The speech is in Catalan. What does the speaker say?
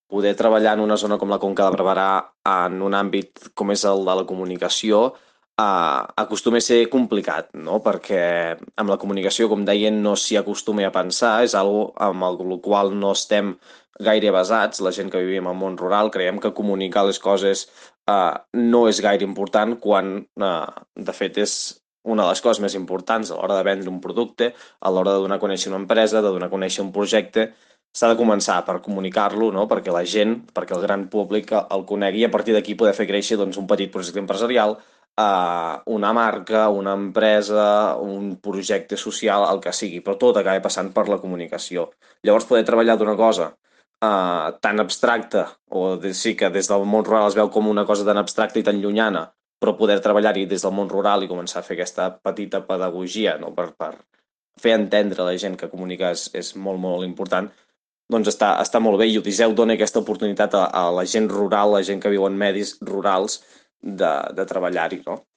poder treballar en una zona com la Conca de Barberà en un àmbit com és el de la comunicació acostuma a ser complicat, no? Perquè amb la comunicació, com deien, no s'hi acostuma a pensar, és algo amb el qual no estem gaire basats, la gent que vivim al món rural, creiem que comunicar les coses no és gaire important quan, de fet, és una de les coses més importants a l'hora de vendre un producte, a l'hora de donar a conèixer una empresa, de donar a conèixer un projecte, s'ha de començar per comunicar-lo, no? Perquè la gent, perquè el gran públic el conegui i a partir d'aquí poder fer créixer doncs, un petit projecte empresarial, una marca, una empresa, un projecte social, el que sigui, però tot acaba passant per la comunicació. Llavors, poder treballar d'una cosa tan abstracta, sí que des del món rural es veu com una cosa tan abstracta i tan llunyana, però poder treballar-hi des del món rural i començar a fer aquesta petita pedagogia, no? Per fer entendre a la gent que comunicar és molt, molt important, doncs està molt bé i Odisseu dona aquesta oportunitat a la gent rural, la gent que viu en medis rurals, de treballar-hi, no?